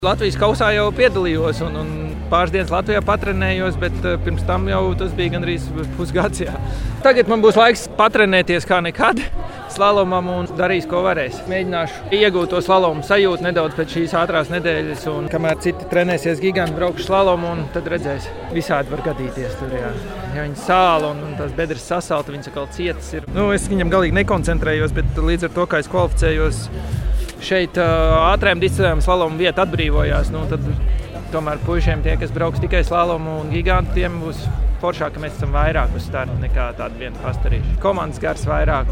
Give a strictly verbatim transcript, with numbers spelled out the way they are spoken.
Latvijas kausā jau piedalījos un, un pāris dienas Latvijā patrenējos, bet pirms tam jau tas bija gandrīz pusgads. Jā. Tagad man būs laiks patrenēties kā nekad slalomam un darīs, ko varēs. Mēģināšu iegūt to slalomu sajūtu nedaudz pēc šīs ātrās nedēļas, un kamēr citi trenēsies giganti, braukšu slalomu, un tad redzēs. Visādi var gadīties tur, jā. Ja viņi sāla un, un tās bedres sasalta, viņas atkal cietas ir. Nu, es viņam galīgi nekoncentrējos, bet līdz ar to, kā es kvalificējos, šeit ātrām disciplīnām slalomu vieta atbrīvojās. Nu, tad tomēr puišiem tie, kas brauks tikai slalomu un giganti, tiem būs foršāk, ka mēs esam vairāk uz starta nekā tādi vieni pastarīši. Komandas gars vairāk.